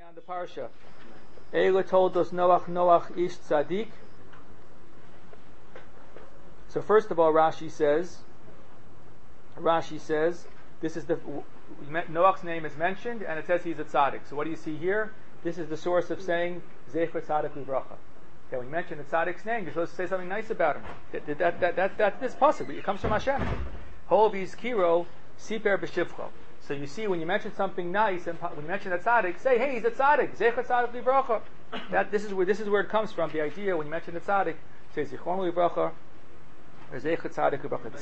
beyond the parsha. Eila told us Noach ish tzaddik. So first of all, Rashi says, this is Noach's name is mentioned, and it says he's a tzaddik. So what do you see here? This is the source of saying Zecher tzaddik livracha. Okay, when you mention the tzaddik's name, you're supposed to say something nice about him. That's possible. It comes from Hashem. Hovi's kiro siper b'shivcho. So you see, when you mention something nice, and when you mention a tzaddik, say, "Hey, he's a tzaddik." Zecher tzaddik livracha. This is where it comes from. The idea when you mention the tzaddik, say zichron livracha or zecher tzaddik livracha.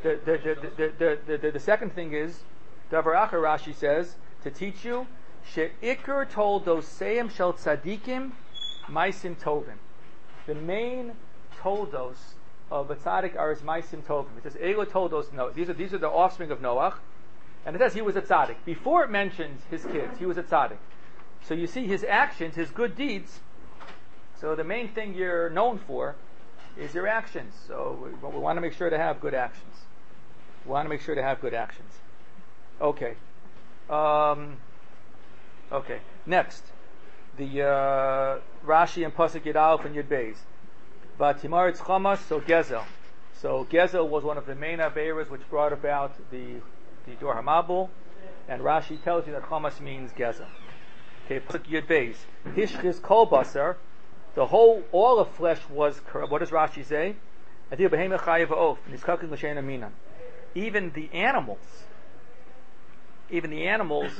The second thing is, Davar Acher Rashi says to teach you, she'ikr told doseim shel tzaddikim maisim tovim. The main toldos of a tzaddik are his maisim tovim. It says Elo toldos. No, these are the offspring of Noach. And it says he was a tzaddik. Before it mentions his kids, he was a tzaddik. So you see his actions, his good deeds. So the main thing you're known for is your actions. So we want to make sure to have good actions. Okay. Okay. Next, the Rashi and Pasuk Yud Aleph and Yud Beis. Vatimaritz Chamas, so Gezel. So Gezel was one of the main Averas which brought about the Dor HaMabul, and Rashi tells you that Chamas means Gezel. Okay, Pasuk Yud Beis. Hishchiz Kol Basar, all of flesh was corrupt. What does Rashi say? Even the animals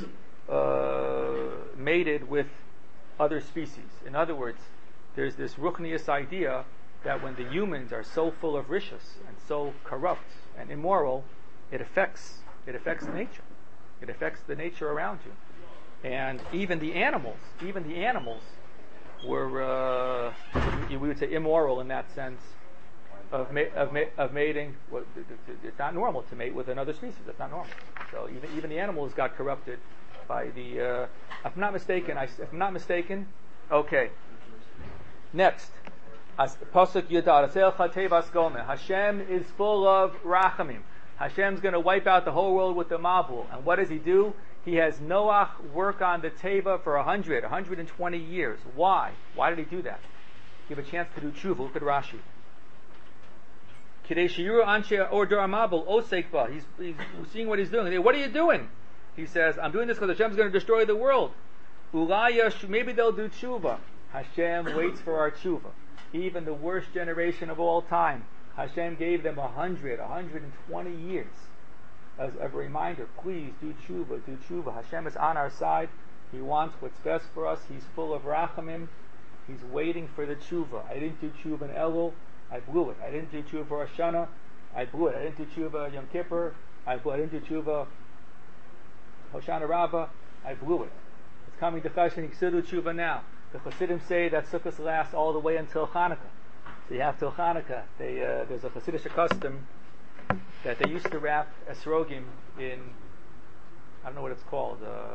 mated with other species. In other words, there's this ruchnius idea that when the humans are so full of rishus and so corrupt and immoral, it affects nature. It affects the nature around you. And even the animals were, we would say, immoral in that sense of mating. Well, it's not normal to mate with another species. That's not normal. So even the animals got corrupted by the. If I'm not mistaken. Okay. Next, Pasuk Yudar. Hashem is full of rachamim. Hashem's going to wipe out the whole world with the Mabul. And what does he do? He has Noach work on the Teva for 120 years. Why? Why did he do that? Give a chance to do tshuva. Look at Rashi. He's seeing what he's doing. What are you doing? He says, I'm doing this because Hashem's going to destroy the world. Maybe they'll do tshuva. Hashem waits for our tshuva. Even the worst generation of all time, Hashem gave them 120 years as a reminder. Please do tshuva. Hashem is on our side. He wants what's best for us. He's full of rachamim. He's waiting for the tshuva. I didn't do tshuva in Elul. I blew it. I didn't do tshuva for Hashanah. I blew it. I didn't do tshuva Yom Kippur. I didn't do tshuva Hoshana Rabbah. I blew it. It's coming to Chashan Yiksidu tshuva now. The Chassidim say that Sukkot lasts all the way until Hanukkah. So you have till Hanukkah. There's a Chassidish custom that they used to wrap esrogim in, I don't know what it's called.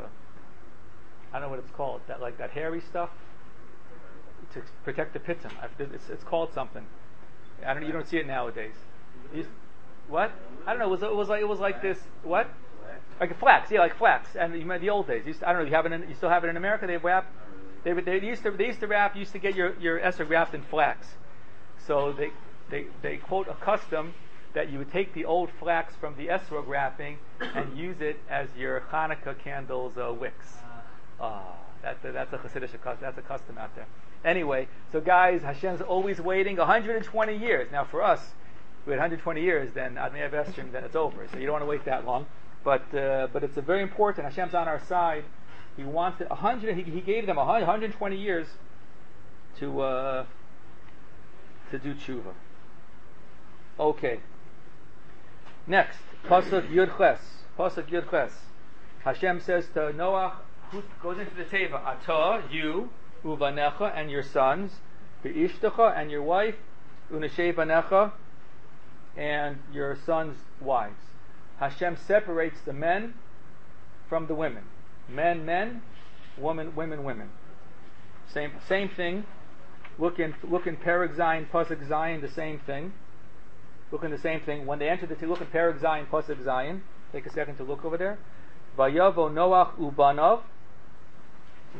That hairy stuff to protect the pitzim. It's called something. You don't see it nowadays. What? I don't know. It was like this. What? Like flax. Yeah, like flax. And you meant the old days. I don't know. You still have it in America? They wrap. They used to wrap. You used to get your esrog wrapped in flax. So they quote a custom that you would take the old flax from the esrog wrapping and use it as your Hanukkah candles wicks. That's a Chassidish custom. That's a custom out there. Anyway, so guys, Hashem's always waiting 120 years. Now for us, we had 120 years, then Admei Avestrim, then it's over. So you don't want to wait that long. But it's a very important. Hashem's on our side. He wants it 100. He gave them 120 years to do tshuva. Okay. Next, Pasuk Yud Ches. Hashem says to Noach, who goes into the Teva, Ata, you, Uvanecha, and your sons, Be'ishtecha, and your wife, Unashei Vanecha, and your sons' wives. Hashem separates the men from the women. Men, women. Same thing. Look in Perek Zayin, Pasuk Zayin, the same thing. Look in the same thing. When they enter look in Perek Zayin, Pasuk Zayin. Take a second to look over there. Vayavo Noach ubanav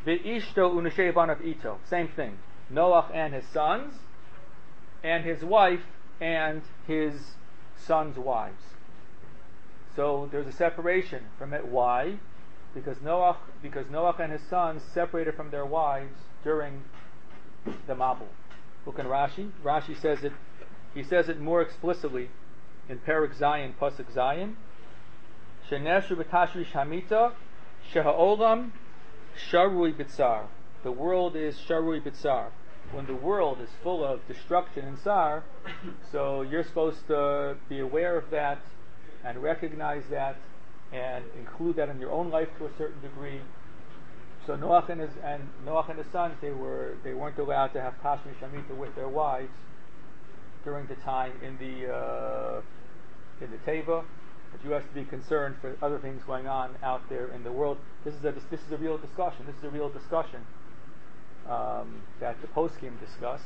V'ishto unashei banav ito. Same thing. Noach and his sons, and his wife and his sons' wives. So there's a separation from it. Why? Because Noach and his sons separated from their wives during the Mabul. Look in Rashi. Rashi says it. He says it more explicitly in Perek Zayin, Pasuk Zayin. Sheneshu b'tashrish hamita, sheha'olam sharui b'tzar. The world is sharui b'tzar. When the world is full of destruction and tsar, so you're supposed to be aware of that and recognize that and include that in your own life to a certain degree. So Noach and his sons, they weren't allowed to have tashmish hamita with their wives during the time in the teva. But you have to be concerned for other things going on out there in the world. This is a real discussion. This is a real discussion that the poskim discuss.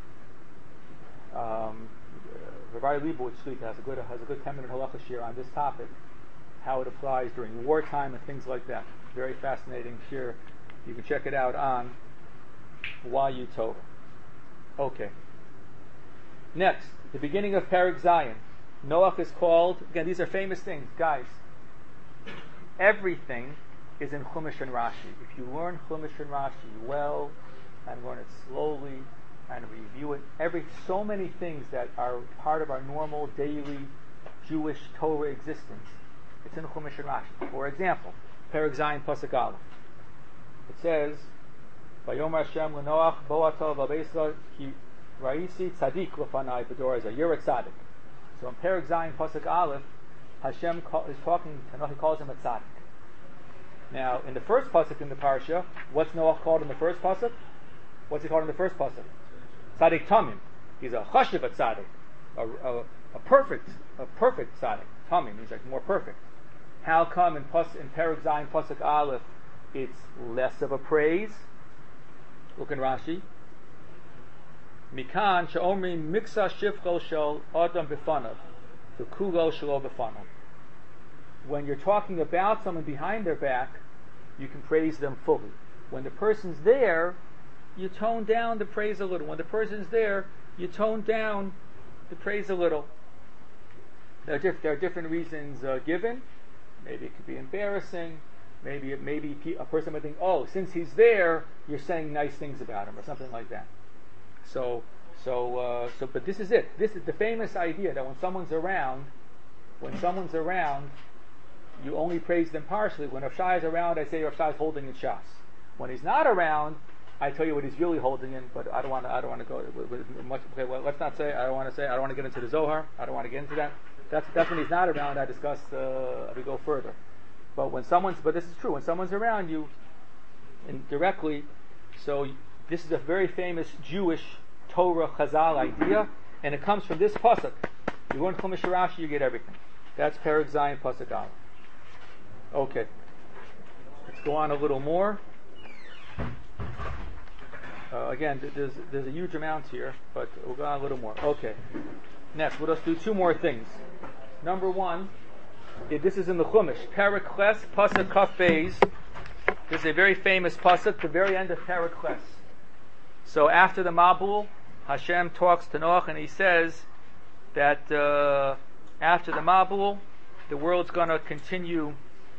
Rabbi Leibowitz has a good 10-minute halacha shir on this topic, how it applies during wartime and things like that. Very fascinating shir. You can check it out on YU Tova. Okay. Next, the beginning of Perek Zayin. Noach is called, again, these are famous things, guys. Everything is in Chumash and Rashi. If you learn Chumash and Rashi well, and learn it slowly, and review it, so many things that are part of our normal daily Jewish Torah existence, it's in Chumash and Rashi. For example, Perek Zayin Pasuk Aleph. It says, Vayomer Hashem l'Noach bo atov v'beisa ki ra'isi tzadik l'fanai b'dor. You're a tzaddik. So in Perek Zayin Pasuk Aleph, Hashem is talking to Noach. He calls him a tzaddik. Now, in the first pasuk in the parsha, what's Noach called in the first pasuk? What's he called in the first pasuk? Tzaddik Tamim. He's a chashiv tzaddik, a perfect tzaddik. Tamim means like more perfect. How come in Perek Zayin Pasuk Aleph it's less of a praise? Look in Rashi. Mikan she'omrim miksa shivcho shel adam b'fanav, v'kulo shelo b'fanav. When you're talking about someone behind their back, you can praise them fully. When the person's there, you tone down the praise a little. When the person's there, you tone down the praise a little. There are different reasons given. Maybe it could be embarrassing. Maybe a person might think, oh, since he's there, you're saying nice things about him, or something like that. But this is it. This is the famous idea that when someone's around, you only praise them partially. When Rav Shai is around, I say Rav Shai is holding in Shas. When he's not around, I tell you what he's really holding in. But I don't want to go with much. Okay, well, let's not say. I don't want to get into the Zohar. I don't want to get into that. That's when he's not around. I discuss. We go further. But this is true. When someone's around you, indirectly, so this is a very famous Jewish Torah Chazal idea, and it comes from this pasuk. You learn Chumash Rashi, you get everything. That's Perek Zayin Pasuk Aleph. Okay, let's go on a little more. Again, there's a huge amount here, but we'll go on a little more. Okay, next, let us do two more things. Number one, this is in the Chumash, Perek Ches Pasuk Kaf Beis. This is a very famous pasuk, the very end of Perek Ches. So after the Mabul, Hashem talks to Noach and he says that after the Mabul, the world's going to continue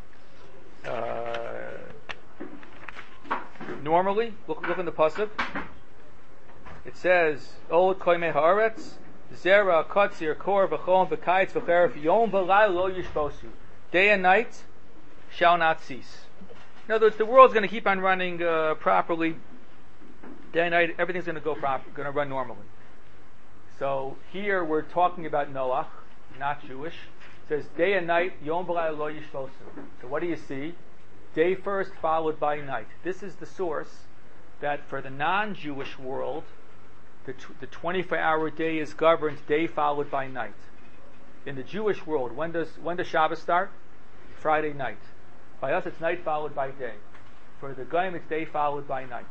normally. Look in the pasuk. It says, "Od koimei haaretz, zera katzir kor v'chom v'kayitz v'cheref yom v'layl lo yishbosu." Day and night shall not cease. In other words, the world's going to keep on running properly. Day and night, everything's going to run normally. So here we're talking about Noach, not Jewish. It says day and night, yom v'layl lo yishbosu. So what do you see? Day first followed by night. This is the source that for the non-Jewish world, the 24-hour day is governed day followed by night. In the Jewish world, when does Shabbos start? Friday night. By us, it's night followed by day. For the Goyim, it's day followed by night.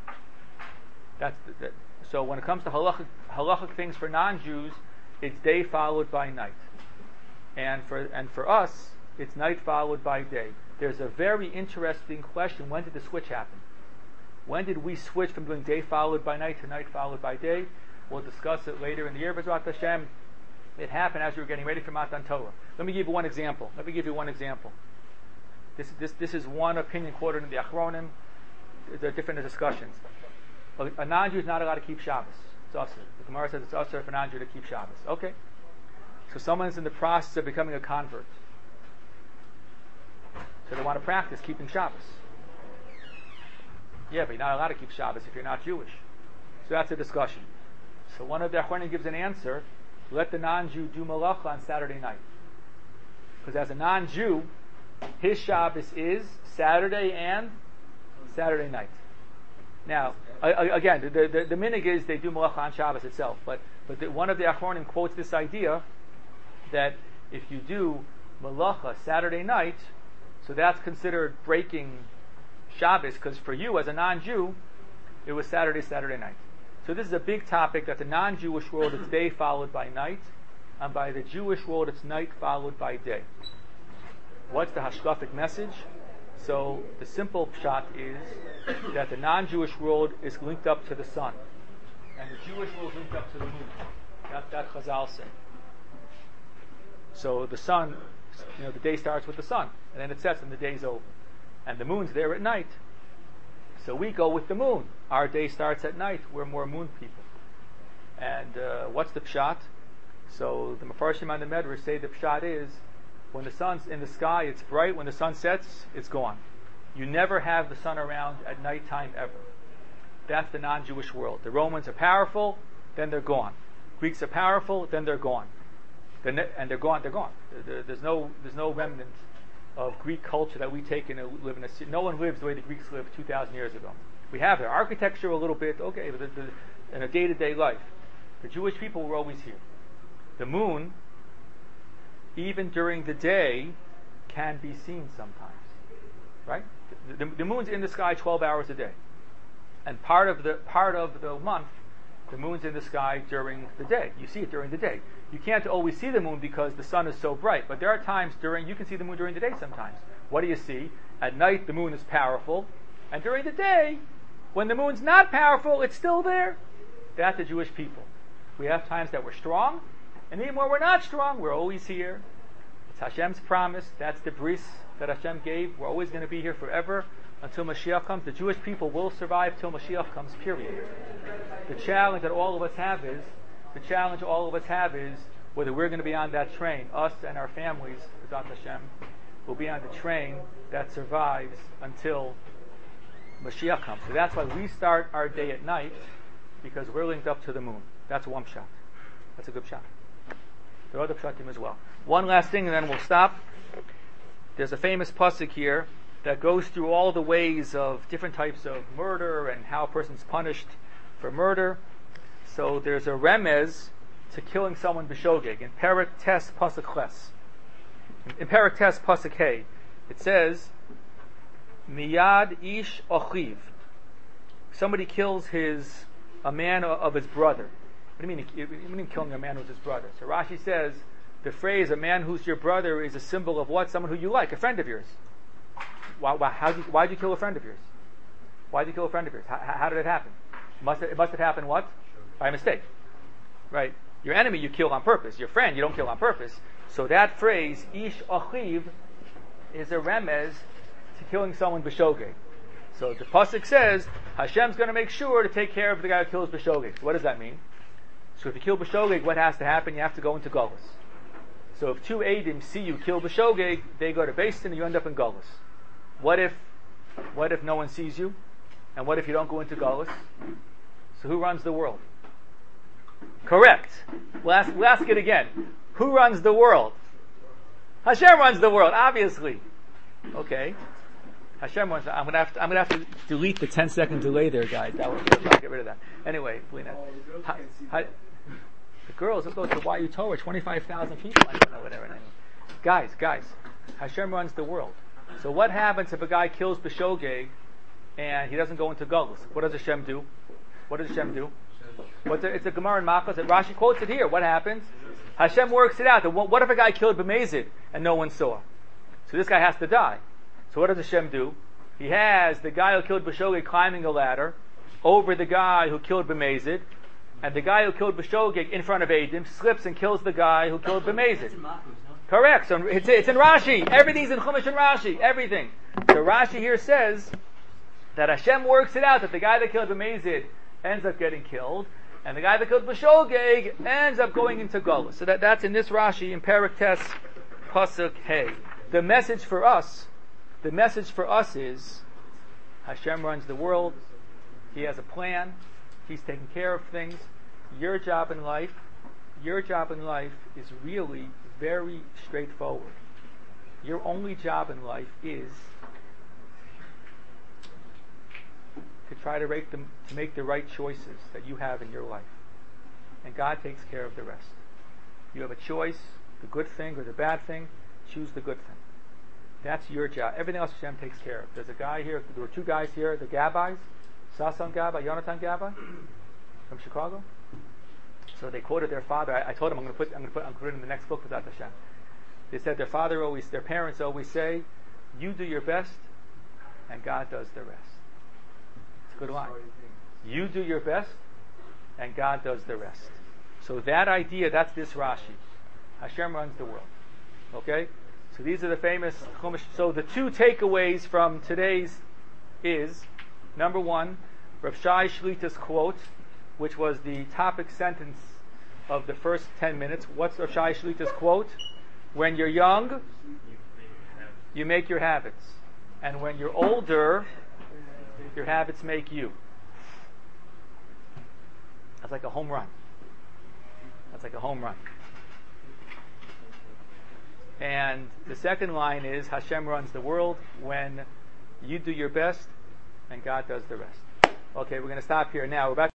So when it comes to halachic things for non-Jews, it's day followed by night, and for us, it's night followed by day. There's a very interesting question: when did the switch happen? When did we switch from doing day followed by night to night followed by day? We'll discuss it later in the year. B'ezrat Hashem, it happened as we were getting ready for Matan Torah. Let me give you one example. This is one opinion quoted in the Achronim. There are different discussions. A non-Jew is not allowed to keep Shabbos. It's usher. The Gemara says it's usher for a non-Jew to keep Shabbos. Okay. So someone's in the process of becoming a convert. So they want to practice keeping Shabbos. Yeah, but you're not allowed to keep Shabbos if you're not Jewish. So that's a discussion. So one of the Achronim gives an answer: let the non-Jew do malacha on Saturday night. Because as a non-Jew, his Shabbos is Saturday and Saturday night. Now, again, the minig is they do malacha on Shabbos itself, but one of the Achronim quotes this idea that if you do malacha Saturday night, so that's considered breaking Shabbos, because for you as a non-Jew, it was Saturday night. So this is a big topic that the non-Jewish world it's day followed by night, and by the Jewish world it's night followed by day. What's the hashkafic message? So the simple pshat is that the non-Jewish world is linked up to the sun, and the Jewish world is linked up to the moon. That Chazal say. So the sun, the day starts with the sun, and then it sets and the day's over. And the moon's there at night. So we go with the moon. Our day starts at night. We're more moon people. And what's the pshat? So the Mefarshim on the Medrash say the pshat is, when the sun's in the sky, it's bright. When the sun sets, it's gone. You never have the sun around at nighttime ever. That's the non-Jewish world. The Romans are powerful, then they're gone. Greeks are powerful, then they're gone. And they're gone. There's no remnant of Greek culture that we take and live in. No one lives the way the Greeks lived 2,000 years ago. We have their architecture a little bit, okay, but in a day-to-day life. The Jewish people were always here. The moon, even during the day, can be seen sometimes, right? The moon's in the sky 12 hours a day, and part of the month, the moon's in the sky during the day. You see it during the day. You can't always see the moon because the sun is so bright, but there are times you can see the moon during the day sometimes. What do you see? At night, the moon is powerful, and during the day, when the moon's not powerful, it's still there. That's the Jewish people. We have times that we're strong, and even when we're not strong, we're always here. It's Hashem's promise. That's the bris that Hashem gave. We're always going to be here forever until Mashiach comes. The Jewish people will survive till Mashiach comes, period. The challenge all of us have is whether we're going to be on that train, us and our families, B'ezrat Hashem, will be on the train that survives until Mashiach comes. So that's why we start our day at night, because we're linked up to the moon. That's one shot. That's a good shot. There are other pshatim as well. One last thing and then we'll stop. There's a famous pasuk here that goes through all the ways of different types of murder and how a person's punished for murder. So there's a remez to killing someone b'shogeg in Perek Tes pasuk Ches. In Perek Tes pasuk Hey, it says, Miyad ish ochiv. Somebody kills a man of his brother. What do you mean killing a man who's his brother? So Rashi says the phrase "a man who's your brother" is a symbol of what? Someone who you like, a friend of yours. Why'd you kill a friend of yours? Why'd you kill a friend of yours? How did it happen? It must have happened what? By mistake, right? Your enemy you kill on purpose. Your friend you don't kill on purpose. So that phrase "ish achiv" is a remez to killing someone b'shogeg. So the pasuk says Hashem's going to make sure to take care of the guy who kills b'shogeg. So what does that mean? So if you kill b'shogeg, what has to happen? You have to go into Golus. So if two Eidim see you kill b'shogeg, they go to Beis Din and you end up in Golus. What if no one sees you? And what if you don't go into Golus? So who runs the world? Correct. We'll ask it again. Who runs the world? Hashem runs the world, obviously. Okay. Hashem runs. I'm gonna have to delete the 10-second delay there, guys. I'll get rid of that. Anyway, the girls, let's go to YU Torah, 25,000 people. I don't know whatever. Guys, Hashem runs the world. So what happens if a guy kills b'shogeg and he doesn't go into Golus? What does Hashem do? It's a Gemara in Makkos that Rashi quotes it here. What happens? Hashem works it out. What if a guy killed b'mezid and no one saw? So this guy has to die. So what does Hashem do? He has the guy who killed B'Shogeg climbing a ladder over the guy who killed B'Mezid, and the guy who killed B'Shogeg in front of Eidim slips and kills the guy who killed B'Mezid. Correct. So it's in Rashi. Everything's in Chumash and Rashi. Everything. So Rashi here says that Hashem works it out that the guy that killed B'Mezid ends up getting killed, and the guy that killed B'Shogeg ends up going into Golus. So that's in this Rashi in Perek Tes Pasuk Hey. The message for us is Hashem runs the world. He has a plan. He's taking care of things. Your job in life is really very straightforward. Your only job in life is to try to make the right choices that you have in your life. And God takes care of the rest. You have a choice, the good thing or the bad thing, choose the good thing. That's your job. Everything else Hashem takes care of. There's a guy here, there were two guys here, the Gabbais, Sasan Gabbai, Yonatan Gabbai, from Chicago. So they quoted their father. I told them I'm going to put it in the next book without Hashem. They said their parents always say, "You do your best, and God does the rest." It's a good line. You do your best, and God does the rest. So that idea, that's this Rashi. Hashem runs the world. Okay? So these are the famous Chumash. So the two takeaways from today's is, number one, Rav Shai Shlita's quote, which was the topic sentence of the first 10 minutes. What's Rav Shai Shlita's quote? When you're young, you make your habits. And when you're older, your habits make you. That's like a home run. And the second line is, Hashem runs the world when you do your best and God does the rest. Okay, we're going to stop here now. We're about